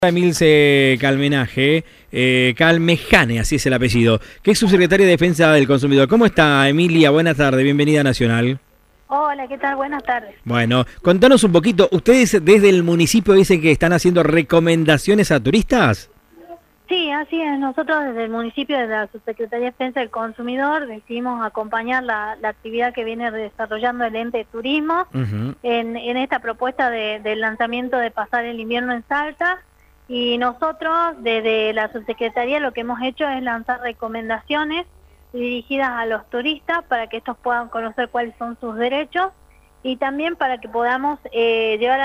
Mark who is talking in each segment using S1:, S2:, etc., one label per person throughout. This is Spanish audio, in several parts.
S1: Emilce Calmenaje, Calmejane, así es el apellido, que es subsecretaria de Defensa del Consumidor. ¿Cómo está, Emilia? Buenas tardes, bienvenida a Nacional.
S2: Hola, ¿qué tal? Buenas tardes.
S1: Bueno, contanos un poquito, ¿ustedes desde el municipio dicen que están haciendo recomendaciones a turistas?
S2: Sí, así es. Nosotros desde el municipio, desde la Subsecretaría de Defensa del Consumidor, decidimos acompañar la actividad que viene desarrollando el ente de turismo en esta propuesta del lanzamiento de pasar el invierno en Salta. Y nosotros, desde la subsecretaría, lo que hemos hecho es lanzar recomendaciones dirigidas a los turistas para que estos puedan conocer cuáles son sus derechos y también para que podamos llevar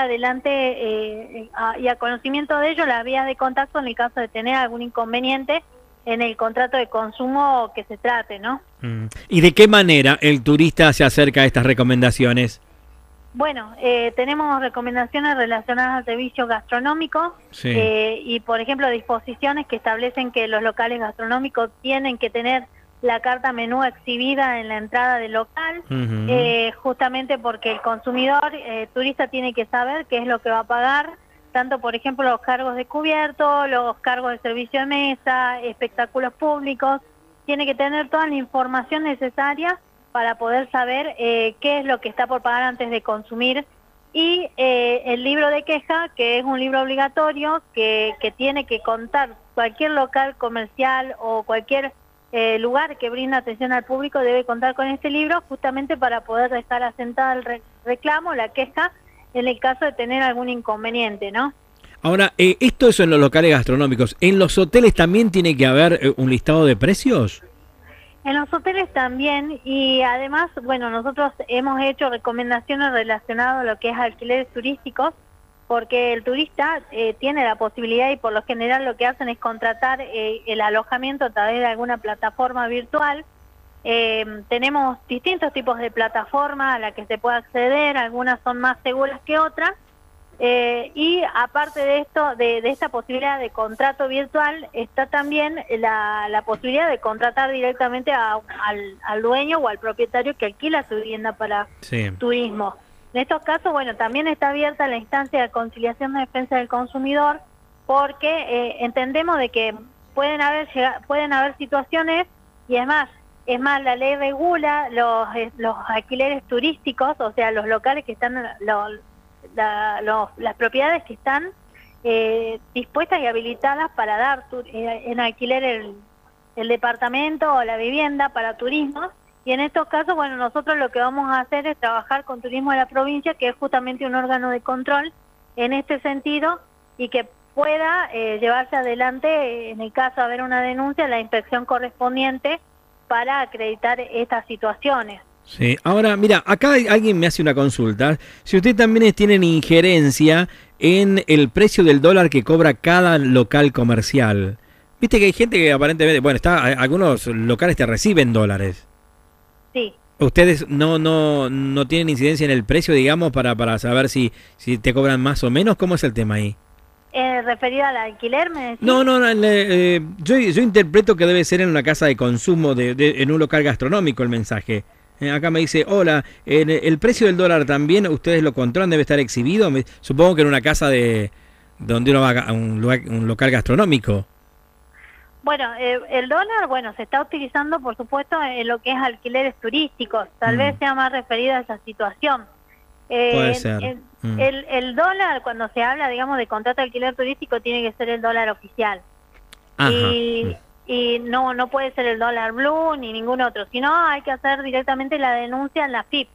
S2: adelante y a conocimiento de ellos las vías de contacto en el caso de tener algún inconveniente en el contrato de consumo que se trate, ¿no?
S1: ¿Y de qué manera el turista se acerca a estas recomendaciones?
S2: Bueno, tenemos recomendaciones relacionadas al servicio gastronómico y, por ejemplo, disposiciones que establecen que los locales gastronómicos tienen que tener la carta menú exhibida en la entrada del local, justamente porque el consumidor turista tiene que saber qué es lo que va a pagar, tanto, por ejemplo, los cargos de cubierto, los cargos de servicio de mesa, espectáculos públicos, tiene que tener toda la información necesaria para poder saber qué es lo que está por pagar antes de consumir. Y el libro de queja, que es un libro obligatorio que tiene que contar cualquier local comercial o cualquier lugar que brinda atención al público, debe contar con este libro justamente para poder dejar asentada el reclamo, la queja, en el caso de tener algún inconveniente, ¿no?
S1: Ahora, esto es en los locales gastronómicos. ¿En los hoteles también tiene que haber un listado de precios?
S2: En los hoteles también, y además, bueno, nosotros hemos hecho recomendaciones relacionadas a lo que es alquileres turísticos, porque el turista tiene la posibilidad y por lo general lo que hacen es contratar el alojamiento a través de alguna plataforma virtual. Tenemos distintos tipos de plataformas a las que se puede acceder, algunas son más seguras que otras. Y aparte de esto, de esta posibilidad de contrato virtual, está también la posibilidad de contratar directamente al dueño o al propietario que alquila su vivienda para turismo. En estos casos, bueno, también está abierta la instancia de conciliación de defensa del consumidor, porque entendemos de que pueden haber situaciones, y es más, la ley regula los alquileres turísticos, o sea, los locales que están las propiedades que están dispuestas y habilitadas para dar en alquiler el departamento o la vivienda para turismo. Y en estos casos, bueno, nosotros lo que vamos a hacer es trabajar con Turismo de la Provincia, que es justamente un órgano de control en este sentido, y que pueda llevarse adelante, en el caso de haber una denuncia, la inspección correspondiente para acreditar estas situaciones.
S1: Sí, ahora mira, acá alguien me hace una consulta. Si ustedes también tienen injerencia en el precio del dólar que cobra cada local comercial. Viste que hay gente que aparentemente, bueno, algunos locales te reciben dólares.
S2: Sí.
S1: ¿Ustedes no tienen incidencia en el precio, digamos, para saber si te cobran más o menos? ¿Cómo es el tema ahí?
S2: ¿Referido al alquiler, me decís?
S1: No, yo interpreto que debe ser en una casa de consumo, en un local gastronómico el mensaje. Acá me dice, hola, el precio del dólar también, ¿ustedes lo controlan? ¿Debe estar exhibido? Supongo que en una casa donde uno va a un local gastronómico.
S2: Bueno, el dólar, bueno, se está utilizando, por supuesto, en lo que es alquileres turísticos. Tal vez sea más referido a esa situación.
S1: Puede ser.
S2: El dólar, cuando se habla, digamos, de contrato de alquiler turístico, tiene que ser el dólar oficial.
S1: Ajá.
S2: Y no puede ser el dólar blue ni ningún otro, sino hay que hacer directamente la denuncia en la FIP.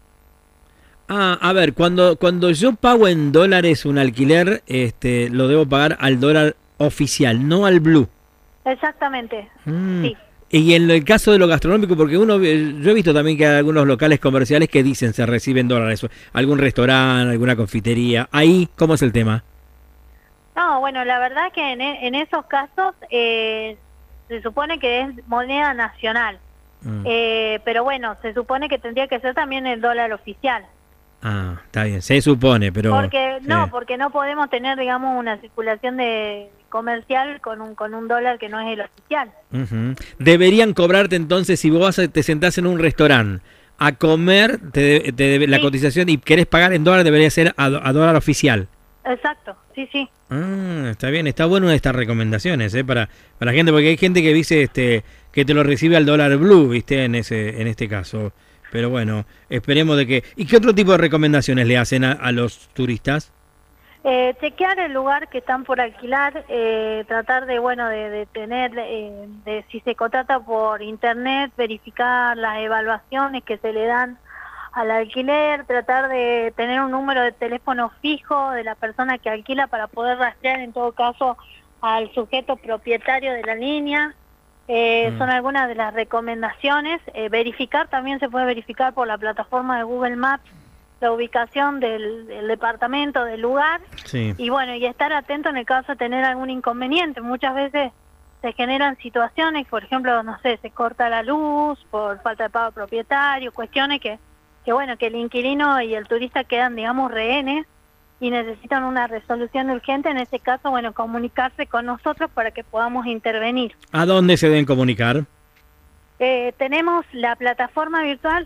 S1: A ver, cuando yo pago en dólares un alquiler, lo debo pagar al dólar oficial, no al blue.
S2: Exactamente, sí.
S1: Y en el caso de lo gastronómico, porque yo he visto también que hay algunos locales comerciales que dicen se reciben dólares, algún restaurante, alguna confitería, ahí, ¿cómo es el tema?
S2: No, bueno, la verdad que en esos casos se supone que es moneda nacional, pero bueno, se supone que tendría que ser también el dólar oficial.
S1: Ah, está bien, se supone, pero...
S2: Porque no podemos tener, digamos, una circulación de comercial con un dólar que no es el oficial.
S1: Deberían cobrarte entonces, si vos te sentás en un restaurante a comer, la cotización y querés pagar en dólar, debería ser a dólar oficial.
S2: Exacto, sí, sí.
S1: Ah, está bien, está bueno estas recomendaciones, para la gente, porque hay gente que dice que te lo recibe al dólar blue, viste, en este caso. Pero bueno, esperemos de que. ¿Y qué otro tipo de recomendaciones le hacen a los turistas?
S2: Chequear el lugar que están por alquilar, tratar de, bueno, de tener, si se contrata por internet, verificar las evaluaciones que se le dan al alquiler, tratar de tener un número de teléfono fijo de la persona que alquila para poder rastrear en todo caso al sujeto propietario de la línea. Son algunas de las recomendaciones. Verificar, también se puede verificar por la plataforma de Google Maps la ubicación del departamento, del lugar,
S1: Sí.
S2: y bueno, y estar atento en el caso de tener algún inconveniente. Muchas veces se generan situaciones, por ejemplo, no sé, se corta la luz por falta de pago al propietario, cuestiones que bueno, que el inquilino y el turista quedan, digamos, rehenes y necesitan una resolución urgente. En ese caso, bueno, comunicarse con nosotros para que podamos intervenir.
S1: ¿A dónde se deben comunicar?
S2: Tenemos la plataforma virtual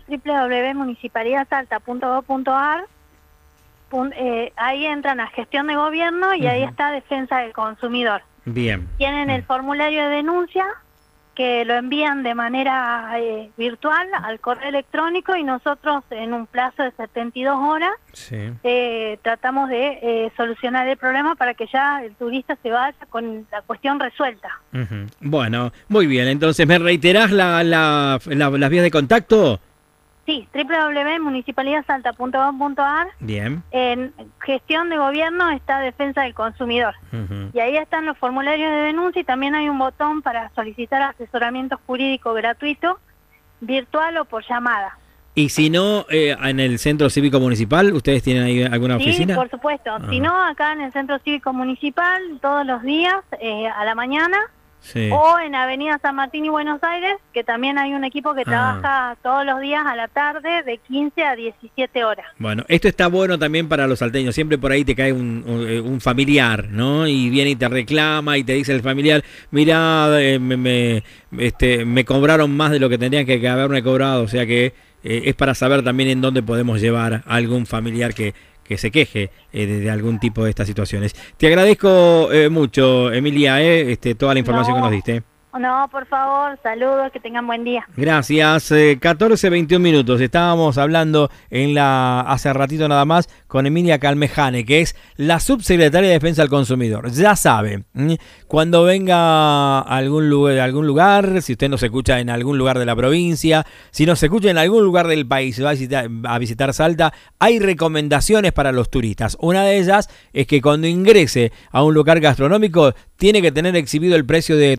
S2: www.municipalidadsalta.gov.ar. Ahí entran a gestión de gobierno y ahí está defensa del consumidor.
S1: Bien.
S2: Tienen el formulario de denuncia que lo envían de manera virtual al correo electrónico y nosotros en un plazo de 72 horas
S1: Sí.
S2: tratamos de solucionar el problema para que ya el turista se vaya con la cuestión resuelta.
S1: Bueno, muy bien. Entonces, ¿me reiterás las vías de contacto?
S2: Sí, www.municipalidadsalta.gov.ar.
S1: Bien.
S2: En gestión de gobierno está defensa del consumidor. Y ahí están los formularios de denuncia y también hay un botón para solicitar asesoramiento jurídico gratuito, virtual o por llamada.
S1: Y si no, en el Centro Cívico Municipal, ¿ustedes tienen ahí alguna oficina?
S2: Sí, por supuesto. Si no, acá en el Centro Cívico Municipal, todos los días, a la mañana,
S1: Sí.
S2: o en Avenida San Martín y Buenos Aires, que también hay un equipo que trabaja todos los días a la tarde de 15 a 17 horas.
S1: Bueno, esto está bueno también para los salteños. Siempre por ahí te cae un familiar, ¿no? Y viene y te reclama y te dice el familiar, mirá, me cobraron más de lo que tendrían que haberme cobrado. O sea que es para saber también en dónde podemos llevar a algún familiar que se queje de algún tipo de estas situaciones. Te agradezco mucho, Emilia, toda la información que nos diste.
S2: No, por favor, saludos, que tengan buen día.
S1: Gracias. 14:21 minutos. Estábamos hablando hace ratito nada más con Emilia Calmejane, que es la subsecretaria de Defensa del Consumidor. Ya sabe, cuando venga a algún lugar, si usted nos escucha en algún lugar de la provincia, si nos escucha en algún lugar del país, va a visitar Salta, hay recomendaciones para los turistas. Una de ellas es que cuando ingrese a un lugar gastronómico tiene que tener exhibido el precio de